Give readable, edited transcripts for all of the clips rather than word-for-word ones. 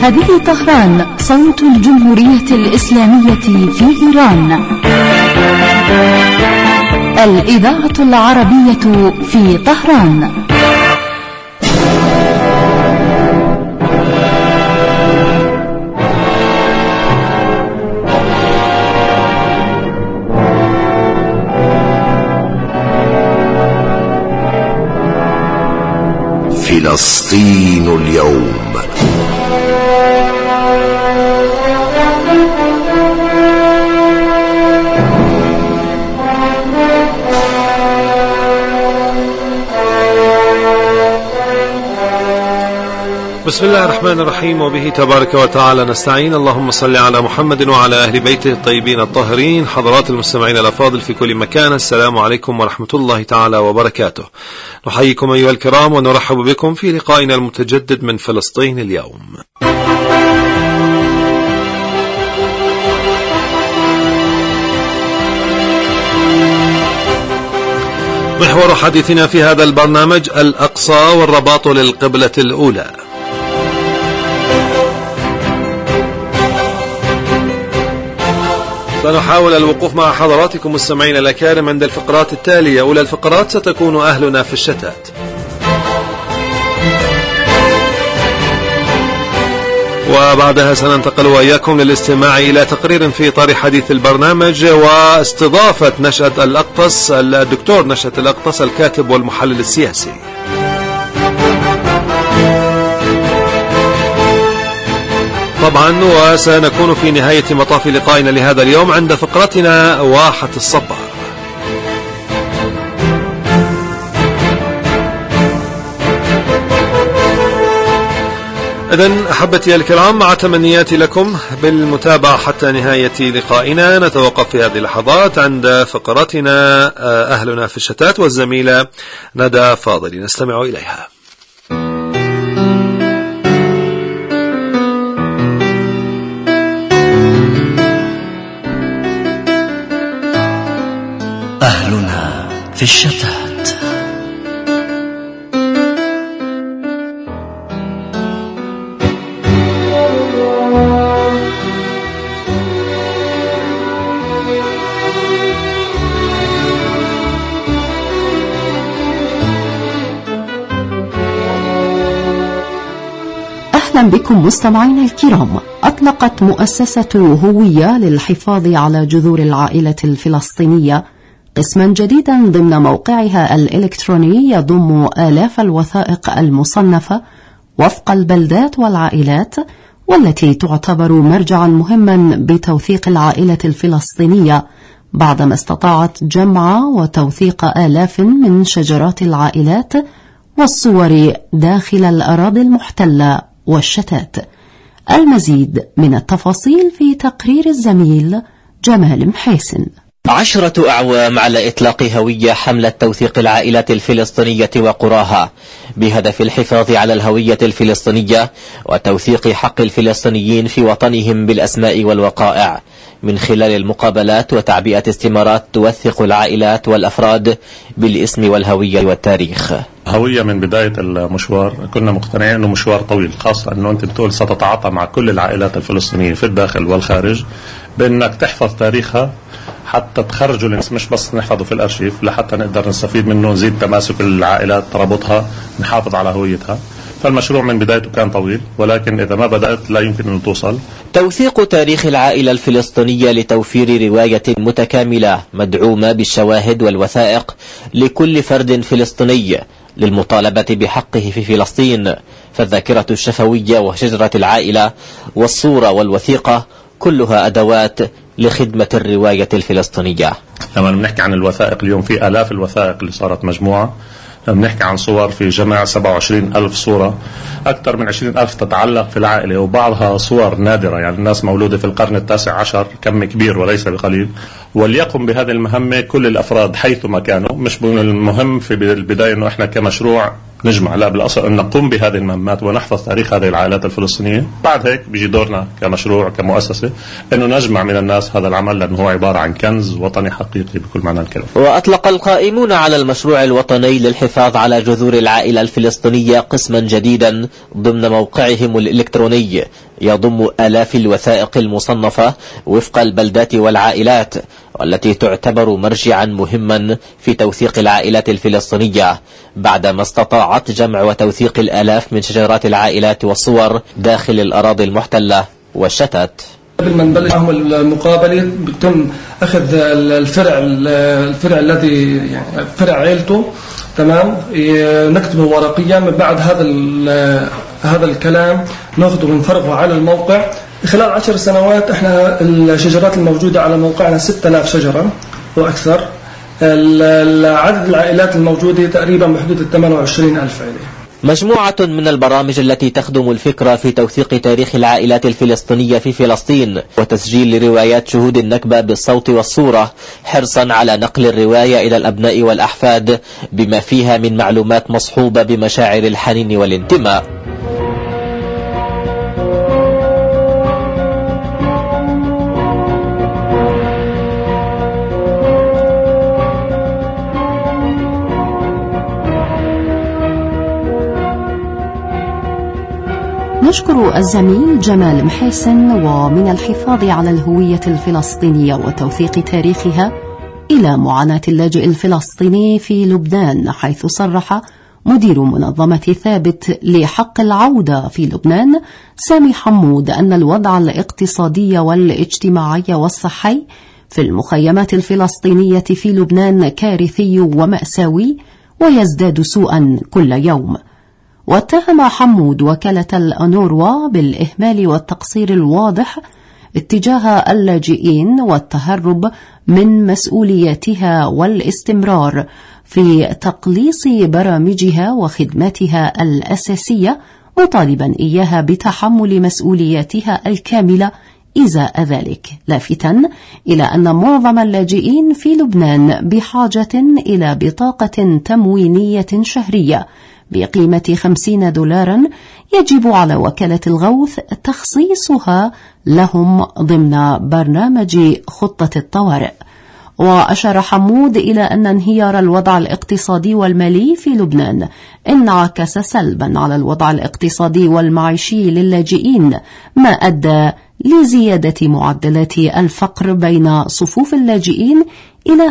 هذه طهران، صوت الجمهورية الإسلامية في إيران. الإذاعة العربية في طهران. فلسطين اليوم. بسم الله الرحمن الرحيم، وبه تبارك وتعالى نستعين. اللهم صل على محمد وعلى أهل بيته الطيبين الطاهرين. حضرات المستمعين الأفاضل في كل مكان، السلام عليكم ورحمة الله تعالى وبركاته. نحييكم أيها الكرام ونرحب بكم في لقائنا المتجدد من فلسطين اليوم. محور حديثنا في هذا البرنامج الأقصى والرباط للقبلة الأولى. سنحاول الوقوف مع حضراتكم مستمعين الأكارم عند الفقرات التالية. أولى الفقرات ستكون أهلنا في الشتات، وبعدها سننتقل وإياكم للاستماع إلى تقرير في إطار حديث البرنامج واستضافة نشأة الأقطس الدكتور نشأة الأقطس الكاتب والمحلل السياسي. طبعا وسنكون في نهاية مطاف لقائنا لهذا اليوم عند فقرتنا واحة الصبر. إذن أحبتي الكرام، مع تمنياتي لكم بالمتابعة حتى نهاية لقائنا، نتوقف في هذه اللحظات عند فقرتنا أهلنا في الشتات والزميلة ندى فاضل، نستمع إليها. أهلنا في الشتات. أهلا بكم مستمعينا الكرام. أطلقت مؤسسة هوية للحفاظ على جذور العائلة الفلسطينية قسما جديدا ضمن موقعها الإلكتروني يضم آلاف الوثائق المصنفة وفق البلدات والعائلات، والتي تعتبر مرجعا مهما بتوثيق العائلة الفلسطينية بعدما استطاعت جمع وتوثيق آلاف من شجرات العائلات والصور داخل الأراضي المحتلة والشتات. المزيد من التفاصيل في تقرير الزميل جمال محيسن. 10 أعوام على إطلاق هوية حملة توثيق العائلة الفلسطينية وقراها بهدف الحفاظ على الهوية الفلسطينية وتوثيق حق الفلسطينيين في وطنهم بالأسماء والوقائع من خلال المقابلات وتعبئة استمارات توثق العائلات والأفراد بالاسم والهوية والتاريخ. هوية من بداية المشوار كنا مقتنعين أنه مشوار طويل، خاصة أنه أنت بتقول ستتعاطى مع كل العائلات الفلسطينية في الداخل والخارج بأنك تحفظ تاريخها حتى تخرجوا مش بس نحفظه في الأرشيف، لحتى نقدر نستفيد منه، نزيد تماسك العائلات، ترابطها، نحافظ على هويتها. فالمشروع من بدايته كان طويل، ولكن إذا ما بدأت لا يمكن أن توصل. توثيق تاريخ العائلة الفلسطينية لتوفير رواية متكاملة مدعومة بالشواهد والوثائق لكل فرد فلسطيني للمطالبة بحقه في فلسطين، فالذاكرة الشفوية وشجرة العائلة والصورة والوثيقة كلها أدوات لخدمة الرواية الفلسطينية. لما بنحكي عن الوثائق اليوم في آلاف الوثائق اللي صارت مجموعة. لما بنحكي عن صور في جمع 27,000 صورة، أكثر من 20,000 تتعلق في العائلة، وبعضها صور نادرة، يعني الناس مولودة في القرن ال19، كم كبير وليس بقليل. وليقم بهذه المهمة كل الأفراد حيثما كانوا. مش المهم في البداية أنه إحنا كمشروع نجمع، لا بالأصل أن نقوم بهذه المهمات ونحفظ تاريخ هذه العائلات الفلسطينية. بعد هيك بيجي دورنا كمشروع كمؤسسة أنه نجمع من الناس هذا العمل، لأنه هو عبارة عن كنز وطني حقيقي بكل معنى الكلمة. وأطلق القائمون على المشروع الوطني للحفاظ على جذور العائلة الفلسطينية قسما جديدا ضمن موقعهم الإلكتروني يضم آلاف الوثائق المصنفة وفق البلدات والعائلات، والتي تعتبر مرجعا مهما في توثيق العائلات الفلسطينية، بعدما استطاعت جمع وتوثيق الآلاف من شجرات العائلات والصور داخل الأراضي المحتلة والشتات. قبل ما نبلش معهم المقابلة بيتم أخذ الفرع الذي يعني فرع عيلته، تمام، نكتبه ورقيا. من بعد هذا الكلام ناخذه ونفرغه على الموقع. خلال 10 سنوات احنا الشجرات الموجودة على موقعنا 6000 شجرة وأكثر. عدد العائلات الموجودة تقريبا بحدود 28,000 عائلة. مجموعة من البرامج التي تخدم الفكرة في توثيق تاريخ العائلات الفلسطينية في فلسطين وتسجيل روايات شهود النكبة بالصوت والصورة، حرصا على نقل الرواية إلى الأبناء والأحفاد بما فيها من معلومات مصحوبة بمشاعر الحنين والانتماء. نشكر الزميل جمال محسن. ومن الحفاظ على الهوية الفلسطينية وتوثيق تاريخها إلى معاناة اللاجئ الفلسطيني في لبنان، حيث صرح مدير منظمة ثابت لحق العودة في لبنان سامي حمود أن الوضع الاقتصادي والاجتماعي والصحي في المخيمات الفلسطينية في لبنان كارثي ومأساوي ويزداد سوءا كل يوم. واتهم حمود وكالة الأونروا بالإهمال والتقصير الواضح اتجاه اللاجئين والتهرب من مسؤولياتها والاستمرار في تقليص برامجها وخدماتها الأساسية، مطالبا إياها بتحمل مسؤولياتها الكاملة إزاء ذلك، لافتا إلى أن معظم اللاجئين في لبنان بحاجة إلى بطاقة تموينية شهرية بقيمة 50 دولارا يجب على وكالة الغوث تخصيصها لهم ضمن برنامج خطة الطوارئ. وأشار حمود إلى أن انهيار الوضع الاقتصادي والمالي في لبنان انعكس سلبا على الوضع الاقتصادي والمعيشي للاجئين، ما أدى لزيادة معدلات الفقر بين صفوف اللاجئين إلى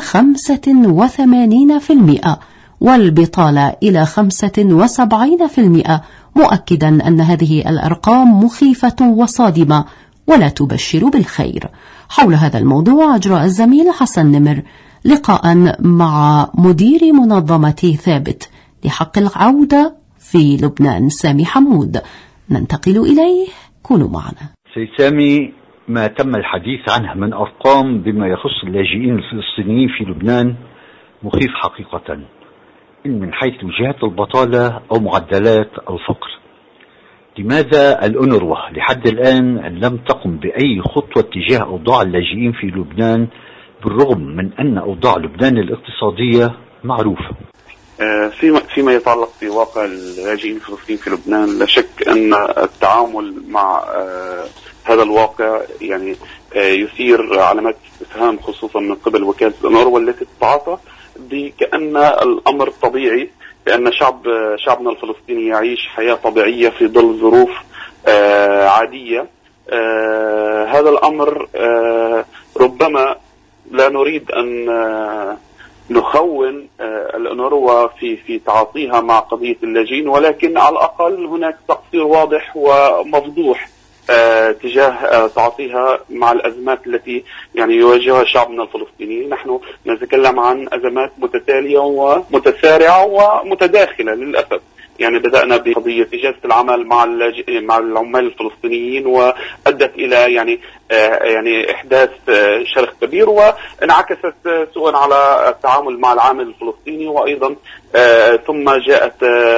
85% والبطالة إلى 75%، مؤكدا أن هذه الأرقام مخيفة وصادمة ولا تبشر بالخير. حول هذا الموضوع أجرى الزميل حسن نمر لقاء مع مدير منظمة ثابت لحق العودة في لبنان سامي حمود، ننتقل إليه. كونوا معنا. سيد سامي، ما تم الحديث عنه من أرقام بما يخص اللاجئين الفلسطينيين في لبنان مخيف حقيقة، إن من حيث جهات البطالة أو معدلات الفقر. لماذا الأونروا لحد الآن لم تقم بأي خطوة تجاه أوضاع اللاجئين في لبنان، بالرغم من أن أوضاع لبنان الاقتصادية معروفة؟ فيما يتعلق بواقع اللاجئين الفلسطينيين في لبنان، لا شك أن التعامل مع هذا الواقع يعني يثير علامات استفهام، خصوصا من قبل وكالة الأونروا التي تتعاطى كأن الأمر طبيعي، لأن شعبنا الفلسطيني يعيش حياة طبيعية في ظل ظروف عادية. هذا الأمر ربما لا نريد أن نخون الأونروا في تعاطيها مع قضية اللاجئين، ولكن على الأقل هناك تقصير واضح ومفضوح تجاه تعاطيها مع الأزمات التي يعني يواجهها شعبنا الفلسطيني. نحن نتكلم عن أزمات متتالية ومتسارعة ومتداخلة للأسف. يعني بدأنا بقضية إجازة العمل مع العمال الفلسطينيين، وأدت إلى يعني إحداث شرخ كبير، وانعكست سوءا على التعامل مع العامل الفلسطيني، وأيضا ثم جاءت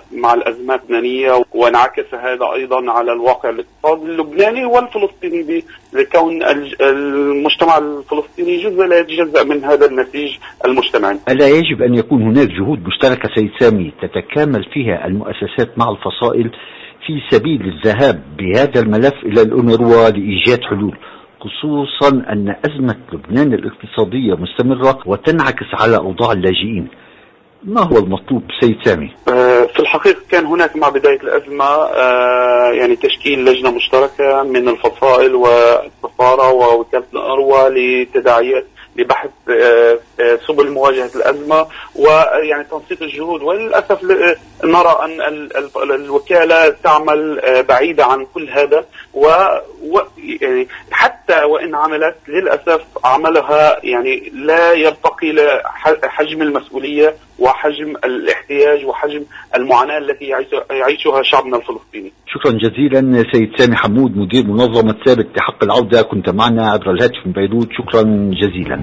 مع الأزمة اللبنانية، وانعكس هذا أيضا على الواقع الاقتصادي اللبناني والفلسطيني، لكون المجتمع الفلسطيني جزء لا يتجزأ من هذا النسيج المجتمعي. ألا يجب أن يكون هناك جهود مشتركة سيد سامي تتكامل فيها المؤسسات مع الفصائل في سبيل الذهاب بهذا الملف إلى الأونروا لإيجاد حلول، خصوصا أن أزمة لبنان الاقتصادية مستمرة وتنعكس على أوضاع اللاجئين؟ ما هو المطلوب سيد سامي؟ في الحقيقة كان هناك مع بداية الأزمة يعني تشكيل لجنة مشتركة من الفصائل والسفارة ووكالة الأونروا لتداعيات لبحث سبل مواجهة الأزمة ويعني تنسيق الجهود. وللأسف نرى أن الوكالة تعمل بعيدة عن كل هذا، يعني حتى وإن عملت للأسف عملها يعني لا يرتقي لحجم المسؤولية وحجم الاحتياج وحجم المعاناة التي يعيشها شعبنا الفلسطيني. شكرا جزيلا سيد سامي حمود، مدير منظمة ثابت لحق العودة، كنت معنا عبر الهاتف من بيروت. شكرا جزيلا.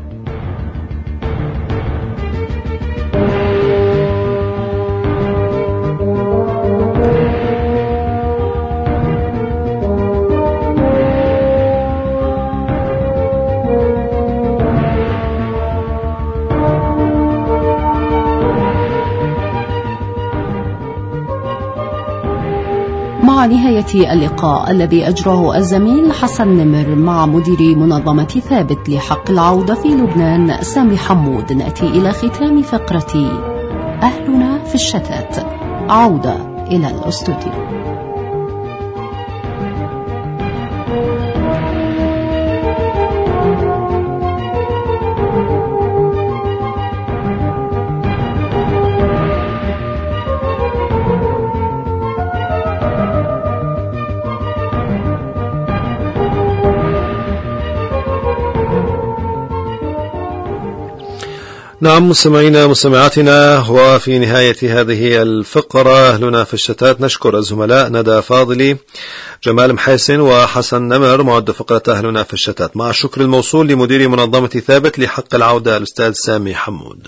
مع نهاية اللقاء الذي أجراه الزميل حسن نمر مع مدير منظمة ثابت لحق العودة في لبنان سامي حمود، نأتي إلى ختام فقرة أهلنا في الشتات. عودة إلى الاستوديو. نعم مستمعينا مستمعاتنا، وفي نهاية هذه الفقرة أهلنا في الشتات نشكر الزملاء ندى فاضلي، جمال محاسن وحسن نمر معد فقرة أهلنا في الشتات، مع الشكر الموصول لمدير منظمة ثابت لحق العودة الأستاذ سامي حمود.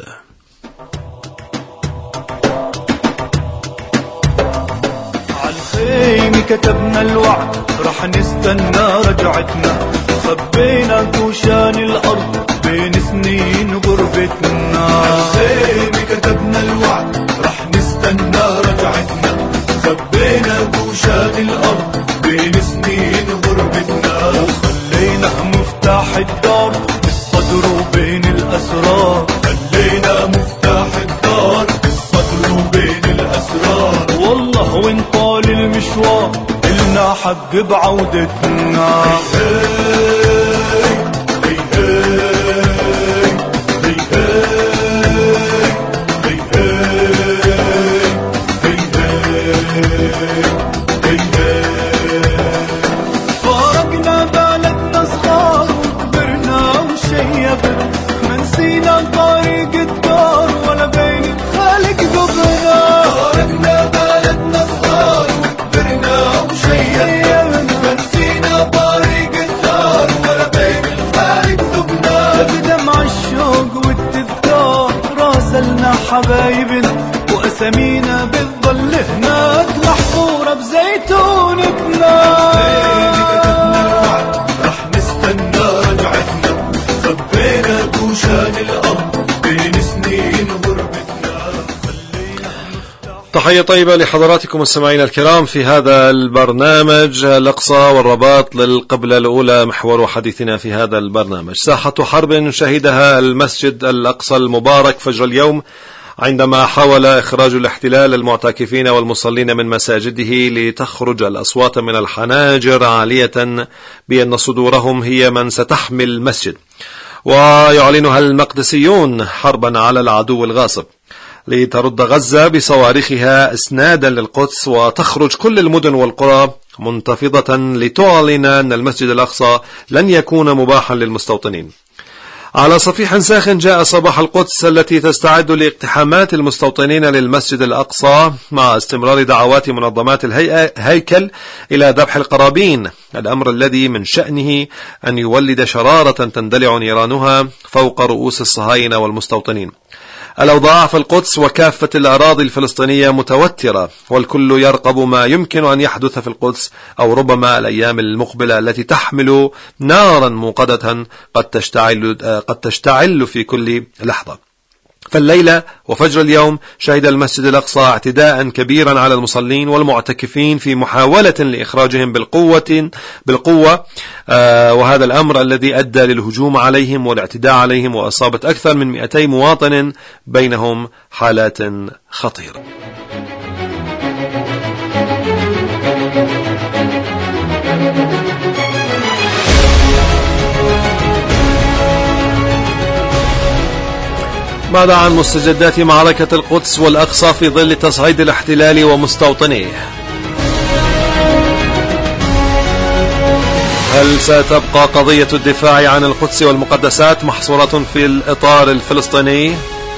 عالخيم كتبنا الوعد رح نستنى رجعتنا، خبينا كوشان الأرض بين سنين غربتنا. عالخيم كتبنا الوعد رح نستنى رجعتنا، خبينا كوشان الأرض بين سنين غربتنا. وخلينا مفتاح الدار بالصدر وبين الأسرار، خلينا مفتاح الدار بالصدر وبين الأسرار. والله وين طال المشوار إلنا حق بعودتنا. فارقنا بلدنا صغار وكبرنا وشيبنا، ما نسينا طريق الدار ولا بين الخالق قبرنا. فارقنا بلدنا صغار وكبرنا وشيبنا، ما نسينا طريق الدار ولا بين الخالق قبرنا. بدمع الشوق والتذكار راسلنا حبايبنا، وأسامينا بتضل هناك محفورة بزيتونتنا. كتبنا الوعد رح نستنى رجعتنا، خبينا كوشان الأرض بين سنين غربتنا. تحية طيبة لحضراتكم مستمعينا الكرام في هذا البرنامج الأقصى والرباط للقبلة الأولى، محور حديثنا في هذا البرنامج. ساحة حرب شهدها المسجد الأقصى المبارك فجر اليوم عندما حاول إخراج الاحتلال المعتكفين والمصلين من مساجده، لتخرج الأصوات من الحناجر عالية بأن صدورهم هي من ستحمي المسجد، ويعلنها المقدسيون حربا على العدو الغاصب، لترد غزة بصواريخها إسنادا للقدس، وتخرج كل المدن والقرى منتفضة لتعلن أن المسجد الأقصى لن يكون مباحا للمستوطنين. على صفيح ساخن جاء صباح القدس التي تستعد لاقتحامات المستوطنين للمسجد الأقصى، مع استمرار دعوات منظمات الهيكل إلى ذبح القرابين، الأمر الذي من شأنه أن يولد شرارة تندلع نيرانها فوق رؤوس الصهاينة والمستوطنين. الأوضاع في القدس وكافة الأراضي الفلسطينية متوترة، والكل يرقب ما يمكن أن يحدث في القدس، أو ربما الأيام المقبلة التي تحمل نارا موقدة قد تشتعل في كل لحظة. فالليلة وفجر اليوم شهد المسجد الأقصى اعتداء كبيرا على المصلين والمعتكفين في محاولة لإخراجهم بالقوة، وهذا الأمر الذي أدى للهجوم عليهم والاعتداء عليهم، وأصابت أكثر من 200 مواطن بينهم حالات خطيرة. ماذا عن مستجدات معركة القدس والأقصى في ظل تصعيد الاحتلال ومستوطنيه؟ هل ستبقى قضية الدفاع عن القدس والمقدسات محصورة في الإطار الفلسطيني؟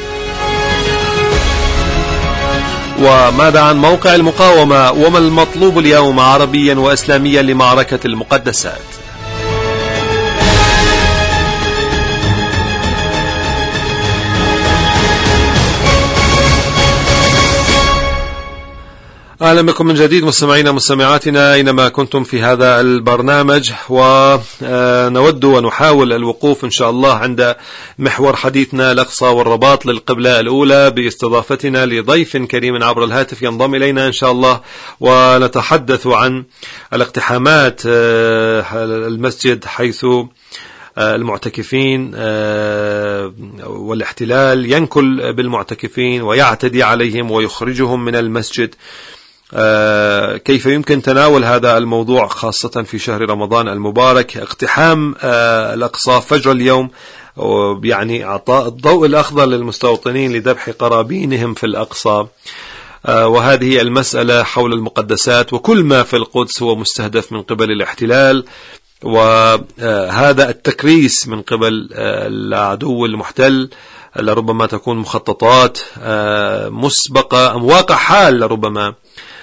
وماذا عن موقع المقاومة وما المطلوب اليوم عربيا وإسلاميا لمعركة المقدسات؟ أهلا بكم من جديد مستمعينا مستمعاتنا أينما كنتم في هذا البرنامج، ونود ونحاول الوقوف إن شاء الله عند محور حديثنا الأقصى والرباط للقبلة الأولى باستضافتنا لضيف كريم عبر الهاتف ينضم إلينا إن شاء الله، ونتحدث عن الاقتحامات المسجد حيث المعتكفين والاحتلال ينكل بالمعتكفين ويعتدي عليهم ويخرجهم من المسجد. كيف يمكن تناول هذا الموضوع خاصة في شهر رمضان المبارك؟ اقتحام الأقصى فجر اليوم يعني أعطاء الضوء الأخضر للمستوطنين لذبح قرابينهم في الأقصى، وهذه المسألة حول المقدسات وكل ما في القدس هو مستهدف من قبل الاحتلال، وهذا التكريس من قبل العدو المحتل لربما تكون مخططات مسبقة أم واقع حال لربما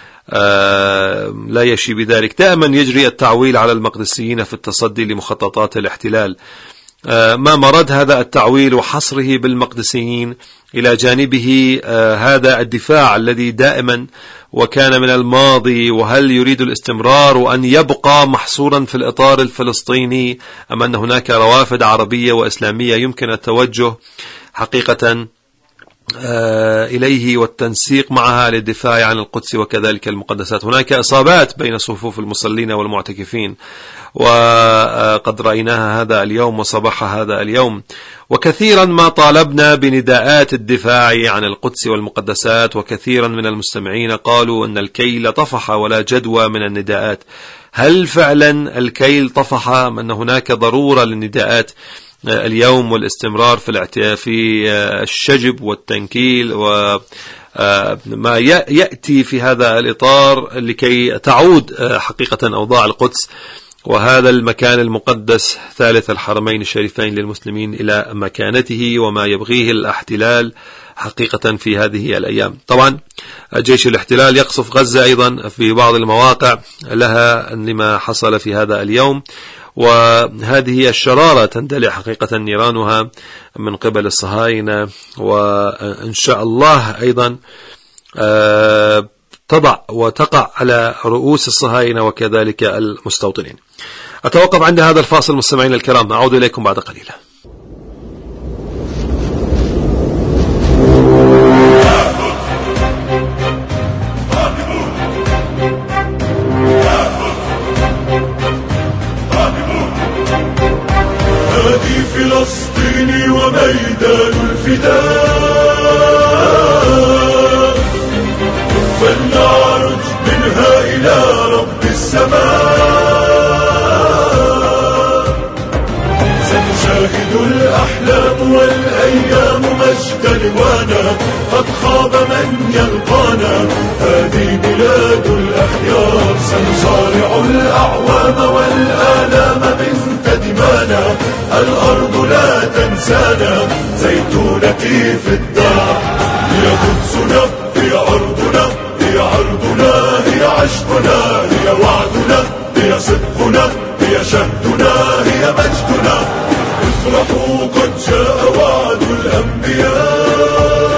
لا يشي بذلك. دائما يجري التعويل على المقدسيين في التصدي لمخططات الاحتلال. ما مرد هذا التعويل وحصره بالمقدسيين إلى جانبه هذا الدفاع الذي دائما وكان من الماضي، وهل يريد الاستمرار وأن يبقى محصورا في الإطار الفلسطيني أم أن هناك روافد عربية وإسلامية يمكن التوجه حقيقة إليه والتنسيق معها للدفاع عن القدس وكذلك المقدسات؟ هناك إصابات بين صفوف المصلين والمعتكفين، وقد رأيناها هذا اليوم وصباح هذا اليوم، وكثيرا ما طالبنا بنداءات الدفاع عن القدس والمقدسات، وكثيرا من المستمعين قالوا أن الكيل طفح ولا جدوى من النداءات. هل فعلا الكيل طفح أم أن هناك ضرورة للنداءات اليوم والاستمرار في الشجب والتنكيل وما يأتي في هذا الإطار لكي تعود حقيقة أوضاع القدس وهذا المكان المقدس ثالث الحرمين الشريفين للمسلمين إلى مكانته وما يبغيه الاحتلال حقيقة في هذه الأيام؟ طبعا جيش الاحتلال يقصف غزة أيضا في بعض المواقع لها لما حصل في هذا اليوم، وهذه الشرارة تندلع حقيقة نيرانها من قبل الصهاينة، وإن شاء الله أيضا تضع وتقع على رؤوس الصهاينة وكذلك المستوطنين. أتوقف عند هذا الفاصل مستمعين الكرام، أعود إليكم بعد قليل. هذه فلسطين وميدان الفداء، فلنعرج منها إلى رب السماء. ستشاهد الأحلام والأيام مجد لوانا، قد خاب من يلقانا، هذه بلاد الأخيار. سنصارع الأعوام والآلام من دمانا، الأرض لا تنسانا، زيتونتي في الدار. هي قدسنا، هي أرضنا، هي عرضنا، هي عشقنا، هي وعدنا، هي صدقنا، هي شهدنا، هي مجدنا. افرحوا قد جاء وعد الأنبياء،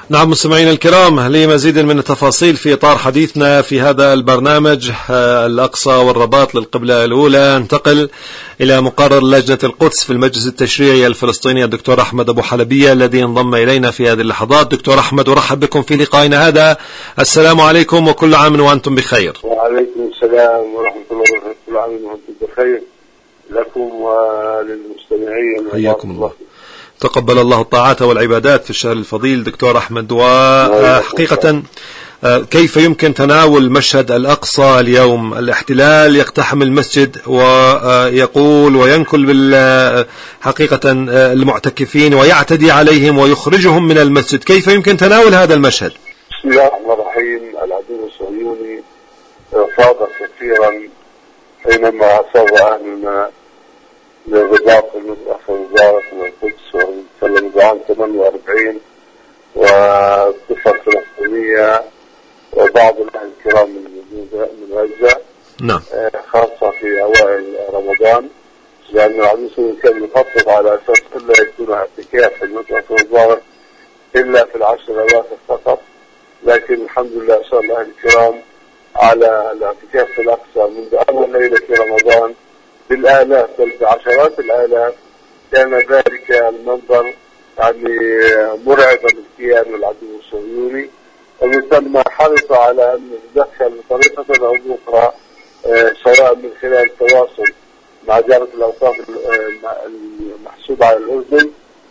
نعم مستمعينا الكرام، لمزيد من التفاصيل في إطار حديثنا في هذا البرنامج الأقصى والرباط للقبلة الأولى، انتقل إلى مقرر لجنة القدس في المجلس التشريعي الفلسطيني الدكتور أحمد أبو حلبية الذي انضم إلينا في هذه اللحظات. دكتور أحمد، أرحب بكم في لقائنا هذا. السلام عليكم وكل عام وأنتم بخير. وعليكم السلام ورحمة الله وبركاته. كل عام وأنتم بخير لكم وللمستمعين. حياكم الله. تقبل الله الطاعات والعبادات في الشهر الفضيل. دكتور أحمد، وحقيقة كيف يمكن تناول مشهد الأقصى اليوم؟ الاحتلال يقتحم المسجد ويقول وينكل حقيقة المعتكفين ويعتدي عليهم ويخرجهم من المسجد، كيف يمكن تناول هذا المشهد؟ بسم الله الرحمن الرحيم. العدو الصهيوني فاض كثيرا حينما أصاب أهلنا للرباط المتأخر المبارك من القدس وسلم بعام 48 والضفة الفلسطينية وبعض الأهل الكرام من غزة. نعم. خاصة في أوائل رمضان، لأن العدو الصهيوني كان يخطط على أساس ألا يكون اعتكاف في المتأخر المبارك إلا في العشر الأواخر فقط، لكن الحمد لله أصر الأهل الكرام على الاعتكاف في الأقصى منذ أول ليلة في رمضان بالآلاف بل بعشرات الآلاف. كان ذلك المنظر يعني مرعبا للكيان والعدو الصهيوني، ومن ثم حرص على أن يتدخل بطريقة أو أخرى، سواء من خلال التواصل مع جامعة الأوقاف المحسوبة على الأردن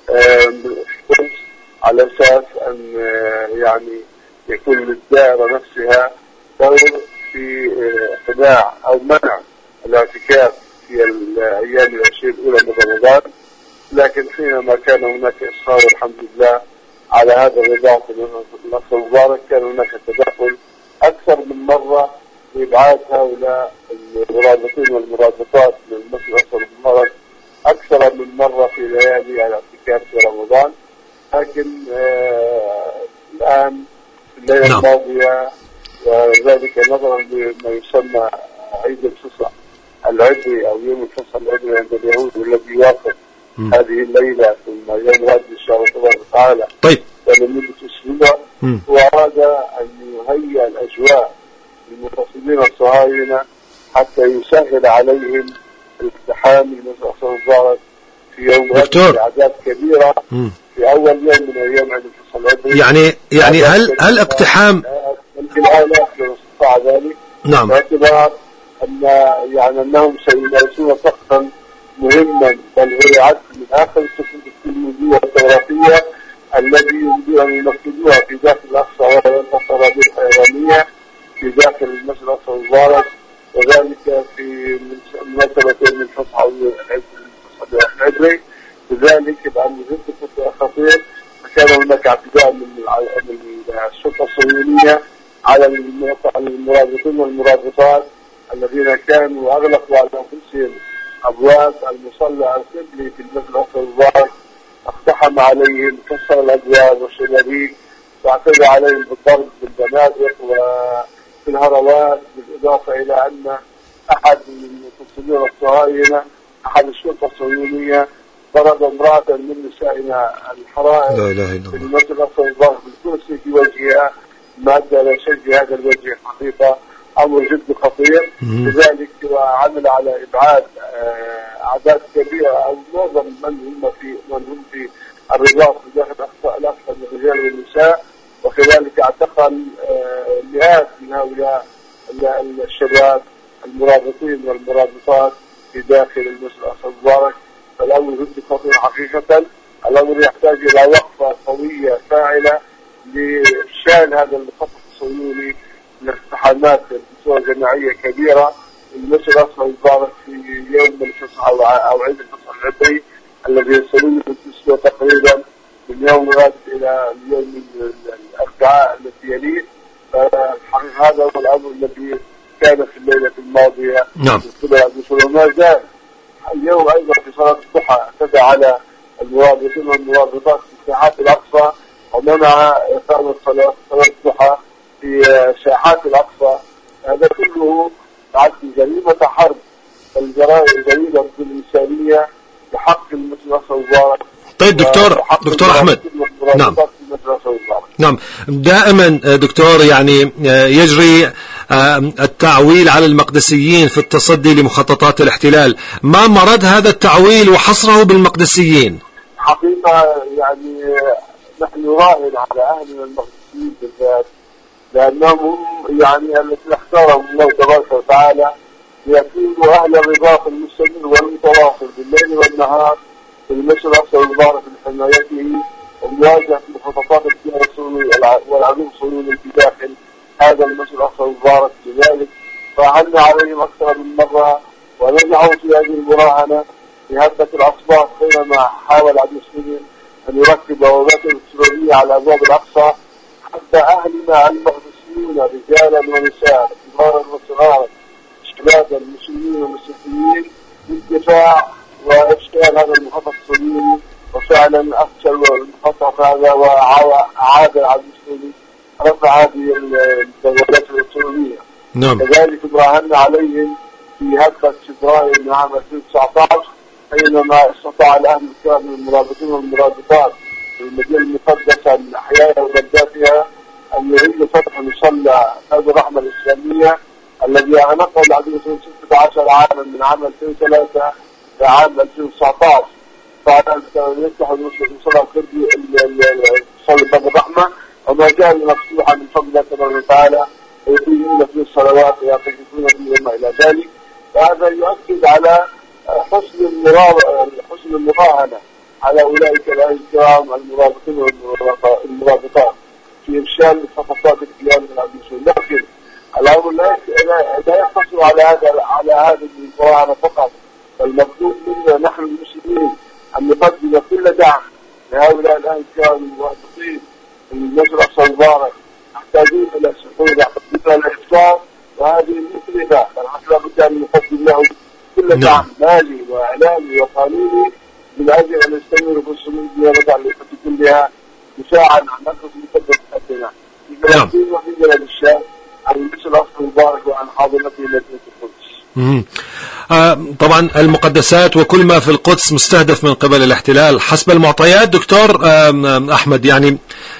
على أساس أن يعني يكون للدائرة نفسها دور في اقتناع أو منع الاعتكاف في الأيام العشرين الأولى من رمضان. لكن حينما كان هناك إصرار الحمد لله على هذا الرباط الأقصى المبارك، كان هناك تدخل أكثر من مرة لإبعاد هؤلاء المرابطين والمرابطات من المسجد الأقصى المبارك أكثر من مرة في ليالي الاعتكاف في رمضان. لكن الآن في الليلة الماضية، وذلك نظرا لما يسمى عيد الفصح العبري أو يوم الفصح العبري عند اليهود والذي يوافق هذه الليلة ثم يوم غد إن شاء الله تبارك وتعالى لمدة أسبوع، وأراد أن يهيئ الأجواء للمتصلين الصهاينة حتى يسهل عليهم الاقتحام المسجد الأقصى المبارك في يوم غد بأعداد كبيرة في أول يوم من أيام عيد الفصح العبري. يعني هل اقتحام يمكن آلاف لو استطاع ذلك؟ نعم. باعتبار أن يعني أنهم سيمارسون طقسا مهما، بل هو يعد من آخر الطقوس التلميذية الجغرافية الذي يريدون أن ينفذوها في داخل الأقصى، وهي التصريات الحيوانية في داخل المسجد الأقصى المبارك، وذلك في مناسبة من الفصح العبري. لذلك بأن ضد خطير، فكان هناك اعتداء من الشرطة الصهيونية على المرابطين والمرابطات الذين كانوا أغلقوا على أنفسهم أبواب المصلى القبلي في المسجد الأقصى المبارك، اقتحم عليهم، كسر الأبواب والشبابيك، واعتدى عليهم بالضرب بالبنادق وفي الهروات، بالإضافة إلى أن أحد المتصلين الصهاينة، أحد الشرطة الصهيونية، ضرب امرأة من نسائنا الحرائر في المسجد الأقصى المبارك بالكرسي في وجهها، ما أدى إلى شج هذا الوجه حقيقة أمر جد خطير. لذلك عمل على إبعاد أعداد كبيرة أو معظم من هم في الرباط في داخل الأقصى من الرجال والنساء، وكذلك اعتقل مئات من هؤلاء الشباب المرابطين والمرابطات في داخل المسجد الأقصى المبارك. فالأمر جد خطير حقيقة. الأمر يحتاج إلى وقفة قوية فاعلة لشان هذا الخطط الصهيوني لاقتحامات بصورة جماعية كبيرة المسجد الأقصى المبارك في يوم الفصح أو عيد الفصح العبري الذي يصلون بالأسبوع تقريبا من يوم غد إلى اليوم الأربعاء الذي يليه. هذا هو الأمر الذي كان في الليلة الماضية. نعم. وما زال اليوم أيضا في صلاة الضحى اعتدى على المرابطين والمرابطات في ساحات الأقصى، ومنع إقامة صلاة الضحى في ساحات الأقصى. هذا كله عد جريمة حرب، الجرائم جريمة بالإنسانية بحق المسجد الأقصى المبارك. طيب دكتور أحمد، نعم نعم، دائما دكتور يعني يجري التعويل على المقدسيين في التصدي لمخططات الاحتلال. ما مرض هذا التعويل وحصره بالمقدسيين؟ حقيقة يعني نحن نراهن على أهلنا المقدسيين بالذات، لأنهم هم يعني الذين اختارهم الله تبارك وتعالى ليكونوا أهل الرباط المستمر والمتواصل بالليل والنهار في المسجد الأقصى المبارك لحمايته ومواجهة مخططات الكيان الصهيوني والعدو الصهيوني في داخل هذا المسجد الأقصى المبارك. لذلك فعلنا عليهم أكثر من مرة ونجحوا في هذه المراهنة في هبة الأصباط حينما حاول عدو الصهيوني أن يركب بوابات الإسرائيلية على أبواب الأقصى، حتى أهلنا المقدسيين رجالا ونساء كبارا وصغارا شبابا مسلمين ومسيحيين للدفاع وإفشال هذا المخطط الصهيوني، وفعلا أفشل المخطط هذا وعاد العدو الصهيوني رفع هذه البوابات الإسرائيلية. نعم. كذلك براهنا عليهم في هبة فبراير من عام 2019 حينما استطاع الأهل الكرام من المرابطين والمرابطات في المدينة المقدسة الأحياء وبلداتها أن يعيدوا فتح مصلى باب الرحمة الإسلامية الذي أغلقه العدو 16 عاما من عام 2003 إلى عام 2019. فعلا يفتح المصلى الكردي مصلى باب الرحمة وما كان مفتوحا من فضل الله تبارك وتعالى ويقيمون فيه الصلوات ويعتكفون فيه وما إلى ذلك. وهذا يؤكد على حسن المراهنة على أولئك الأهل الكرام المرابطين والمرابطات في إفشال خططات الكيان من العدو. لكن الأمر لا يقتصر على هذه المراهنة فقط، المطلوب منا نحن المسلمين أن نقدم كل دعم لهؤلاء الأهل الكرام المرابطين في المسجد الأقصى المبارك. يحتاجون إلى سحور، يحتاجون إلى إفطار، وهذه المسلمة فنحن لابد أن نقدم لهم كل دعم مالي وإعلامي وقانوني من أجل أن يستمروا في الصمود بهذا الوقت كلها دفاعا عن نقص المقدس حقنا في فلسطين وفي بلاد الشام عن المسجد الأقصى المبارك وعن حاضنته مدينة القدس. طبعا المقدسات وكل ما في القدس مستهدف من قبل الاحتلال حسب المعطيات. دكتور أحمد، يعني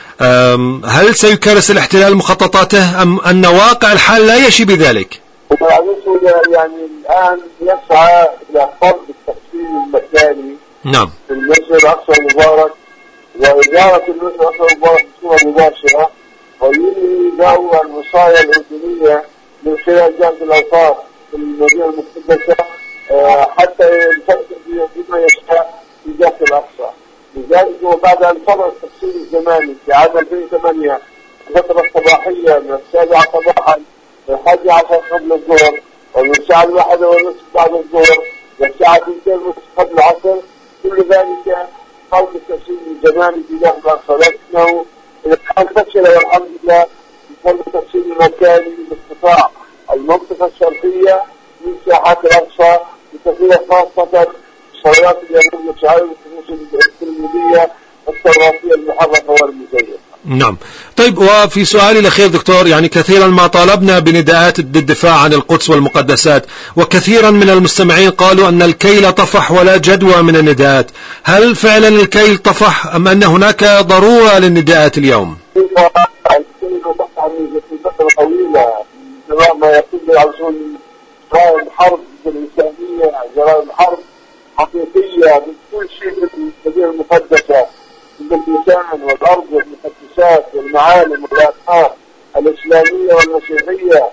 هل سيكرس الاحتلال مخططاته أم أن واقع الحال لا يشي بذلك؟ يعني الآن يسعى إلى فرض التقسيم المكاني نعم في المسجد الأقصى المبارك وإدارة المسجد الأقصى المبارك بصورة مباشرة، وينهي دعوة الوصايا الأردنية من خلال جامعة الأوقاف في المدينة المقدسة حتى ينفذ بما يشاء في داخل الأقصى. لذلك وبعد أن فرض التقسيم الزماني في عام 2008 الفترة الصباحية من 7 صباحا للحادي عشر قبل الظهر، ومن الساعة 1:30 بعد الظهر والساعة 2:30 قبل العصر، كل ذلك فرض التقسيم الزماني في داخل الأقصى. لكنه إذا كان فشل والحمد لله فرض التقسيم المكاني باستطاع المنطقة الشرقية من ساحات الأقصى بتفصيل خاصة صلوات اليهود وشعائر التلميذية والتراثية المحرفة والمزيفة. نعم. طيب، وفي سؤالي الأخير دكتور، يعني كثيرا ما طالبنا بنداءات الدفاع عن القدس والمقدسات، وكثيرا من المستمعين قالوا أن الكيل طفح ولا جدوى من النداءات. هل فعلا الكيل طفح أم أن هناك ضرورة للنداءات اليوم؟ الكيل طفح في فترة طويلة ما يقول على جرائم حرب الإنسانية، جرائم حرب حقيقية بكل شيء في المدينة المقدسة من اللسان والأرض والمقدسات والمعالم والآثار الإسلامية والمسيحية،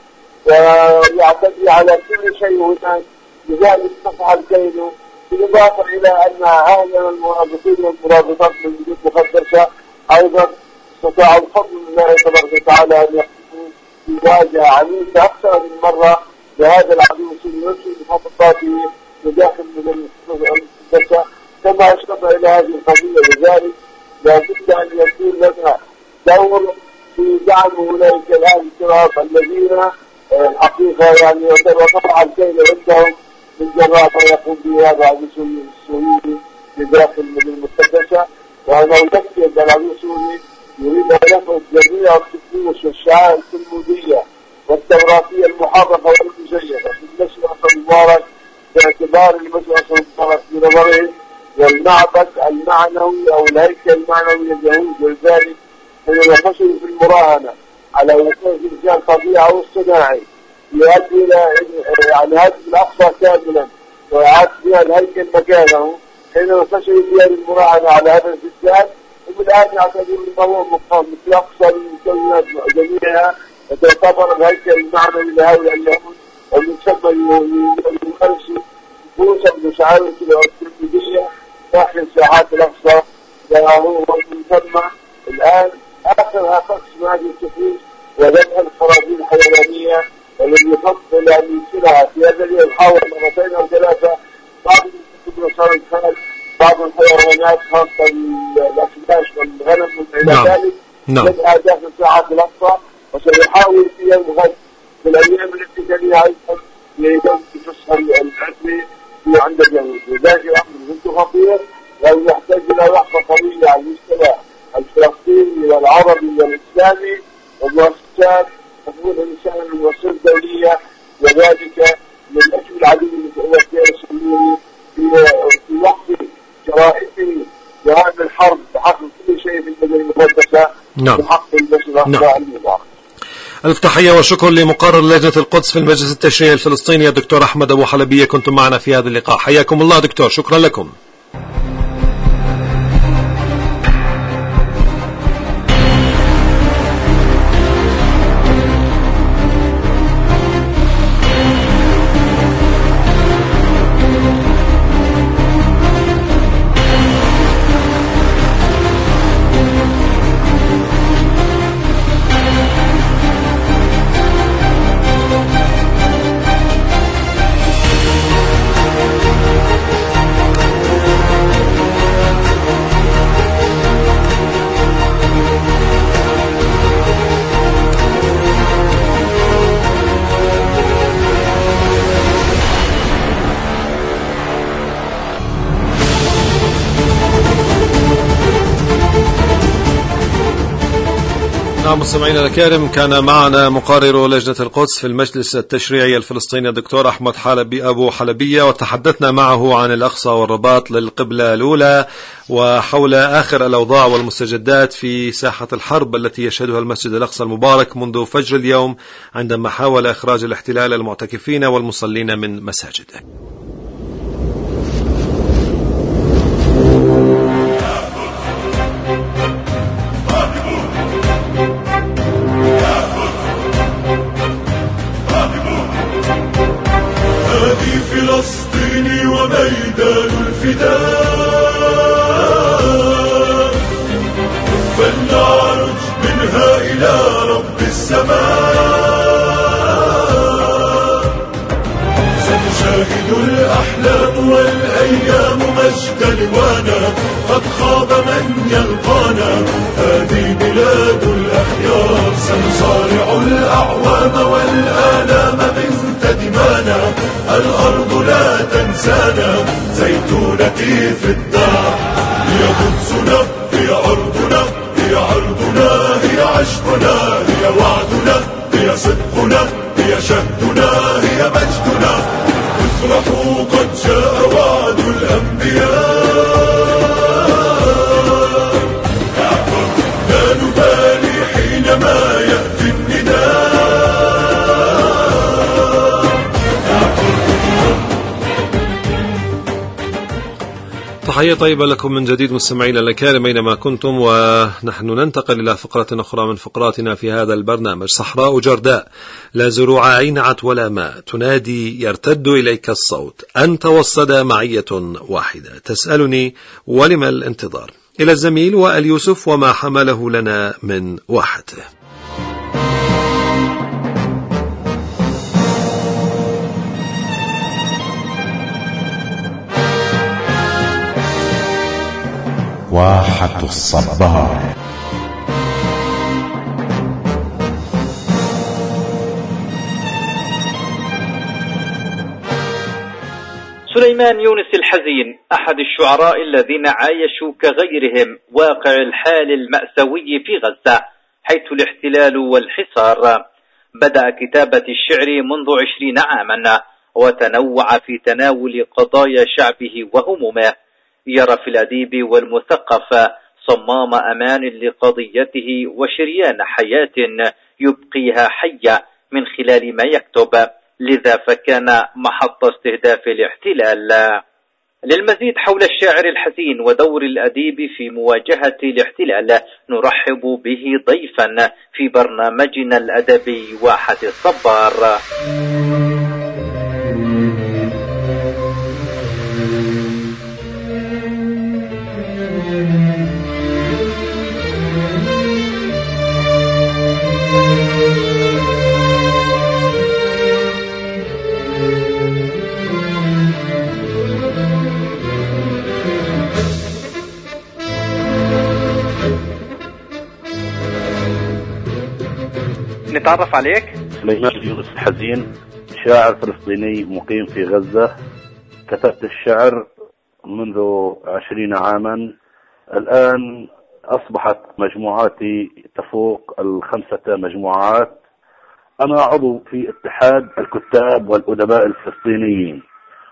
ويعتدي على كل شيء هناك. لذلك طفح الكيل، بالإضافة إلى أن أهلنا المرابطين والمرابطات من المدينة المقدسة أيضا استطاعوا بفضل الله تبارك وتعالى أن يقوموا بمواجهة عنيفة أكثر من مرة بهذا العدو الصهيوني بخططاته بداخل المقدسة كما أشرنا إلى هذه القضية. لذلك لابد أن يكون لنا دور في دعم أولئك الأهل الكرام الذين الحقيقة يعني وطبع الكيل عندهم من جراء ما يقوم به هذا العدو الصهيوني بداخل المدينة المقدسة، وأنا أذكر أن العدو الصهيوني يريد أن يفرض جميع الطقوس والشعائر التلمودية والتوراثية المحرفة والمزيفة في المسجد الأقصى المبارك، باعتبار المسجد الأقصى المبارك في نظرهم والمعبد المعنوي أو الهيكل المعنوي لليهود. ولذلك حينما فشلوا في المراهنة على وقوع إنشاء طبيعي أو اصطناعي يؤدي إلى يعني هدم الأقصى كاملا وإعادة بها الهيكل مكانه، حينما فشلوا في المراهنة على هذا الإنشاء. والآن يعتبر الموضوع مقام في أقصى المكونات جميعها وتعتبر الهيكل المعنوي لهؤلاء اليهود، ومن ثم يمارس خصوصا بشعائر الترمذية داخل ساحات الأقصى، ومن ثم الآن آخرها تقسم هذه التفريز وذبح الخراطيم الحيوانية، والذي يفضل أن يصلها في هذا اليوم حاول مرتين أو ثلاثة بعض المسار الخارج بعض الحيوانات خاصة الأفلاش والغنم وإلى ذلك بدأ داخل ساعات الأقصى، وسيحاول في يوم غد في الأيام التي تليها أيضا ليوم فصل العتمي في عند اليهود. لذلك الأمر جد خطير لو يحتاج إلى وقفة قوية على المستوى الفلسطيني والعربي والإسلامي والمؤسسات حقوق الإنسان والمؤسسات الدولية، وذلك للأجل العديد من السوري في وقت شرائطه لهذه الحرب بحق كل شيء في المدينة المقدسة بحق البشر المبارك. ألف تحية وشكر لمقرر لجنة القدس في المجلس التشريعي الفلسطيني الدكتور أحمد أبو حلبية، كنتم معنا في هذا اللقاء. حياكم الله دكتور، شكرا لكم. مستمعينا الكرام، كان معنا مقرر لجنة القدس في المجلس التشريعي الفلسطيني الدكتور أحمد أبو حلبية، وتحدثنا معه عن الأقصى والرباط للقبلة الأولى وحول آخر الأوضاع والمستجدات في ساحة الحرب التي يشهدها المسجد الأقصى المبارك منذ فجر اليوم عندما حاول إخراج الاحتلال المعتكفين والمصلين من مساجده. فلسطيني وميدان الفداء، فلنعرج منها إلى رب السماء. ستشاهد الأحلام والأيام مجد لوانا، قد خاب من يلقانا، هذه بلاد الأخيار. سنصارع الأعوام والآلام من دمانا، الأرض لا تنسانا، زيتونتي في الدار. هي قدسنا، هي أرضنا، هي عرضنا، هي عشقنا، هي وعدنا، هي صدقنا، هي شهدنا، هي مجدنا. افرحوا قد جاء وعد الأنبياء، لا نبالي حينما يأتي النداء. تحية طيبة لكم من جديد مستمعينا الكرام أينما كنتم، ونحن ننتقل إلى فقرة أخرى من فقراتنا في هذا البرنامج. صحراء جرداء لا زروع أينعت ولا ماء، تنادي يرتد إليك الصوت، أنت والصدى معية واحدة، تسألني ولما الانتظار. إلى الزميل وائل يوسف وما حمله لنا من واحته. واحة الصبار. سليمان يونس الحزين أحد الشعراء الذين عايشوا كغيرهم واقع الحال المأساوي في غزة حيث الاحتلال والحصار. بدأ كتابة الشعر منذ 20 عاما، وتنوع في تناول قضايا شعبه وهمومه. يرى في الأديب والمثقف صمام أمان لقضيته وشريان حياة يبقيها حية من خلال ما يكتب، لذا فكان محط استهداف الاحتلال. للمزيد حول الشاعر الحزين ودور الأديب في مواجهة الاحتلال نرحب به ضيفا في برنامجنا الأدبي واحة الصبار. نتعرف عليك. سليمان يونس الحزين، شاعر فلسطيني مقيم في غزة. كتبت الشعر منذ 20 عاما. الآن أصبحت مجموعاتي تفوق 5 مجموعات. أنا عضو في اتحاد الكتاب والأدباء الفلسطينيين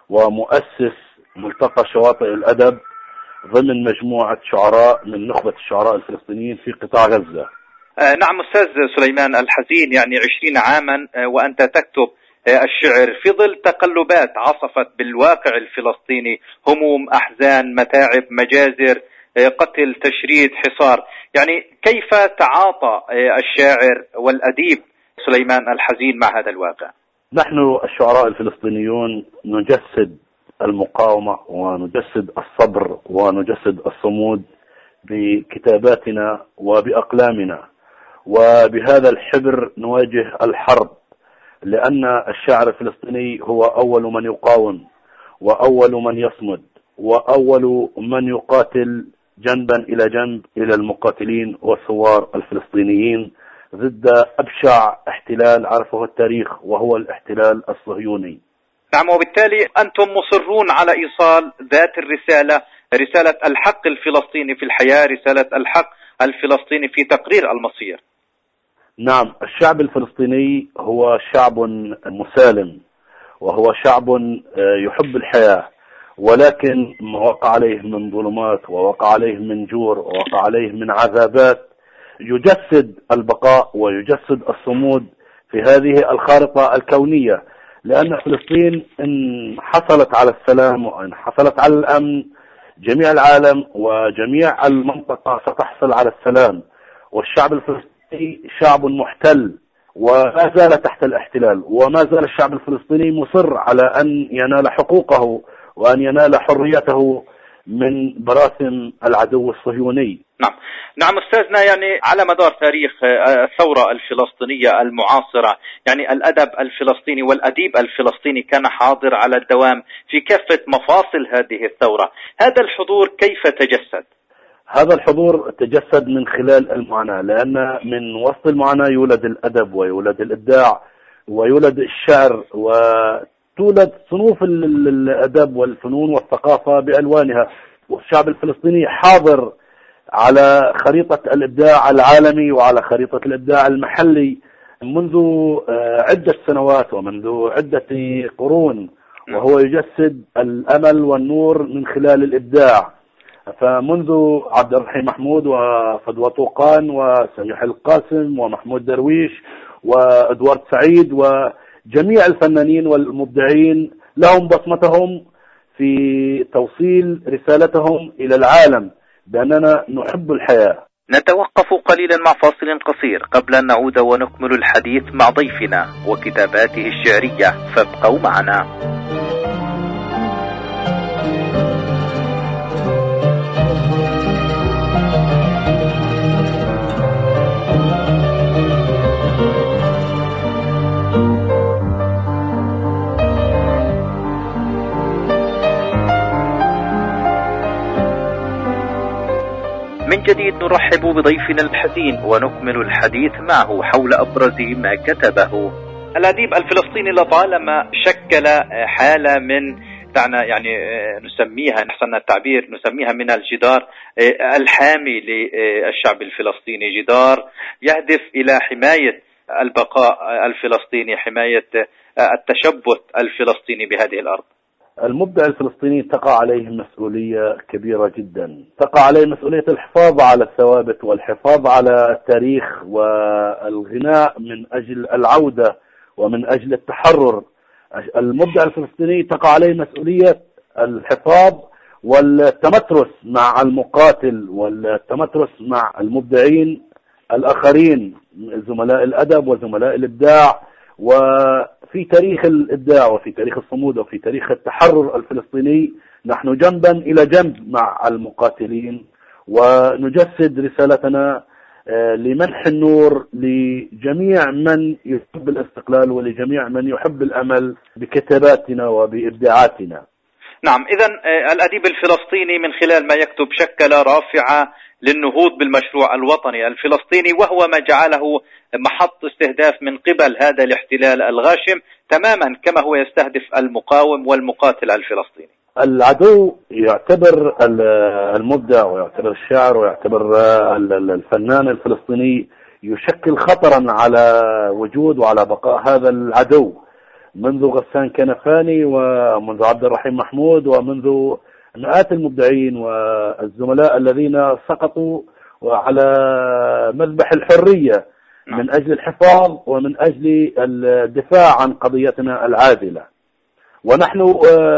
ومؤسس ملتقى شواطئ الأدب ضمن مجموعة شعراء من نخبة الشعراء الفلسطينيين في قطاع غزة. نعم أستاذ سليمان الحزين، يعني 20 عاما وأنت تكتب الشعر في ظل تقلبات عصفت بالواقع الفلسطيني، هموم، أحزان، متاعب، مجازر، قتل، تشريد، حصار. يعني كيف تعاطى الشاعر والأديب سليمان الحزين مع هذا الواقع؟ نحن الشعراء الفلسطينيون نجسد المقاومة ونجسد الصبر ونجسد الصمود بكتاباتنا وبأقلامنا، وبهذا الحبر نواجه الحرب، لأن الشاعر الفلسطيني هو أول من يقاوم وأول من يصمد وأول من يقاتل جنبا إلى جنب إلى المقاتلين والثوار الفلسطينيين ضد أبشع احتلال عرفه التاريخ وهو الاحتلال الصهيوني. نعم، وبالتالي أنتم مصرون على إيصال ذات الرسالة، رسالة الحق الفلسطيني في الحياة، رسالة الحق الفلسطيني في تقرير المصير. نعم، الشعب الفلسطيني هو شعب مسالم وهو شعب يحب الحياة، ولكن ما وقع عليه من ظلمات ووقع عليه من جور ووقع عليه من عذابات يجسد البقاء ويجسد الصمود في هذه الخارطة الكونية، لأن فلسطين إن حصلت على السلام وإن حصلت على الأمن جميع العالم وجميع المنطقة ستحصل على السلام. والشعب الفلسطيني شعب محتل وما زال تحت الاحتلال، وما زال الشعب الفلسطيني مصر على أن ينال حقوقه وأن ينال حريته من براثن العدو الصهيوني. نعم أستاذنا، يعني على مدار تاريخ الثورة الفلسطينية المعاصرة، يعني الأدب الفلسطيني والأديب الفلسطيني كان حاضر على الدوام في كافة مفاصل هذه الثورة. هذا الحضور كيف تجسد؟ هذا الحضور تجسد من خلال المعاناة، لأن من وسط المعاناة يولد الأدب ويولد الإبداع ويولد الشعر وتولد صنوف الأدب والفنون والثقافة بألوانها. والشعب الفلسطيني حاضر على خريطة الإبداع العالمي وعلى خريطة الإبداع المحلي منذ عدة سنوات ومنذ عدة قرون، وهو يجسد الأمل والنور من خلال الإبداع. فمنذ عبد الرحيم محمود وفدوى طوقان وسميح القاسم ومحمود درويش وإدوارد سعيد وجميع الفنانين والمبدعين لهم بصمتهم في توصيل رسالتهم إلى العالم بأننا نحب الحياة. نتوقف قليلا مع فاصل قصير قبل أن نعود ونكمل الحديث مع ضيفنا وكتاباته الشعرية، فابقوا معنا. من جديد نرحب بضيفنا الحزين ونكمل الحديث معه حول أبرز ما كتبه. الأديب الفلسطيني لطالما شكل حالة من دعنا يعني نسميها إن أحسن التعبير نسميها من الجدار الحامي للشعب الفلسطيني، جدار يهدف إلى حماية البقاء الفلسطيني، حماية التشبث الفلسطيني بهذه الأرض. المبدع الفلسطيني تقع عليه مسؤولية كبيرة جدا، تقع عليه مسؤولية الحفاظ على الثوابت والحفاظ على التاريخ والغناء من أجل العودة ومن أجل التحرر. المبدع الفلسطيني تقع عليه مسؤولية الحفاظ والتمترس مع المقاتل والتمترس مع المبدعين الآخرين، زملاء الأدب وزملاء الإبداع. وفي تاريخ الإبداع وفي تاريخ الصمود وفي تاريخ التحرر الفلسطيني نحن جنبا إلى جنب مع المقاتلين، ونجسد رسالتنا لمنح النور لجميع من يحب الاستقلال ولجميع من يحب الأمل بكتاباتنا وبإبداعاتنا. نعم، إذن الأديب الفلسطيني من خلال ما يكتب شكل رافعة للنهوض بالمشروع الوطني الفلسطيني، وهو ما جعله محط استهداف من قبل هذا الاحتلال الغاشم تماما كما هو يستهدف المقاوم والمقاتل الفلسطيني. العدو يعتبر المبدع ويعتبر الشاعر ويعتبر الفنان الفلسطيني يشكل خطرا على وجود وعلى بقاء هذا العدو، منذ غسان كنفاني ومنذ عبد الرحيم محمود ومنذ مئات المبدعين والزملاء الذين سقطوا على مذبح الحرية من أجل الحفاظ ومن أجل الدفاع عن قضيتنا العادلة. ونحن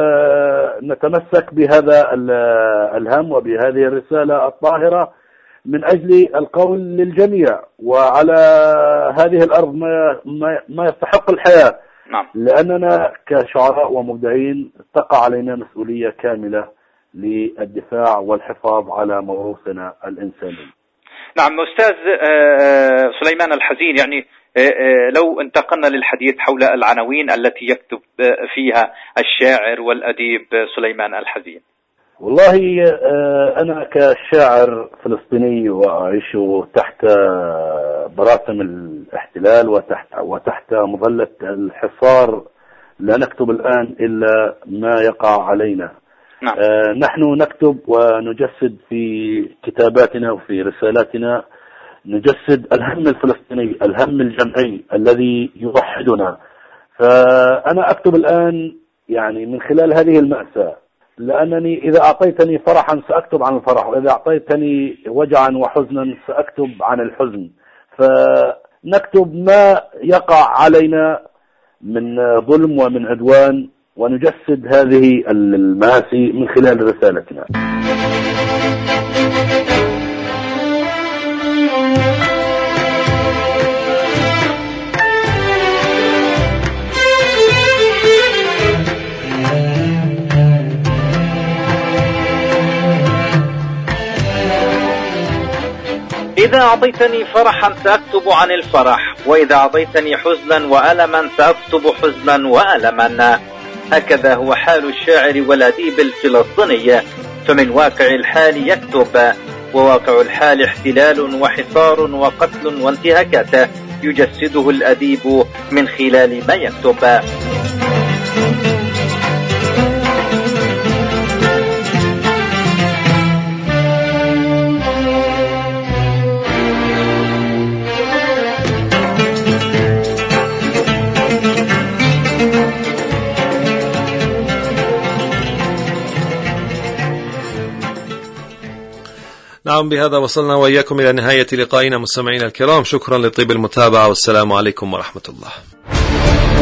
نتمسك بهذا الهم وبهذه الرسالة الطاهرة من أجل القول للجميع وعلى هذه الأرض ما يستحق الحياة. نعم. لأننا كشعراء ومبدعين تقع علينا مسؤولية كاملة للدفاع والحفاظ على موروثنا الإنساني. نعم أستاذ سليمان الحزين، يعني لو انتقلنا للحديث حول العناوين التي يكتب فيها الشاعر والأديب سليمان الحزين. والله أنا كشاعر فلسطيني وأعيش تحت براسم الاحتلال وتحت مظلة الحصار، لا نكتب الآن إلا ما يقع علينا. نعم. نحن نكتب ونجسد في كتاباتنا وفي رسالاتنا، نجسد الهم الفلسطيني، الهم الجمعي الذي يوحدنا. فأنا أكتب الآن يعني من خلال هذه المأساة، لأنني إذا أعطيتني فرحا سأكتب عن الفرح، وإذا أعطيتني وجعا وحزنا سأكتب عن الحزن. فنكتب ما يقع علينا من ظلم ومن عدوان، ونجسد هذه المآسي من خلال رسالتنا. إذا أعطيتني فرحا سأكتب عن الفرح، وإذا أعطيتني حزنا وألما سأكتب حزنا وألما. هكذا هو حال الشاعر والأديب الفلسطيني، فمن واقع الحال يكتب، وواقع الحال احتلال وحصار وقتل وانتهاكات يجسده الأديب من خلال ما يكتب. نعم، بهذا وصلنا وإياكم إلى نهاية لقائنا مستمعينا الكرام. شكرا لطيب المتابعة، والسلام عليكم ورحمة الله.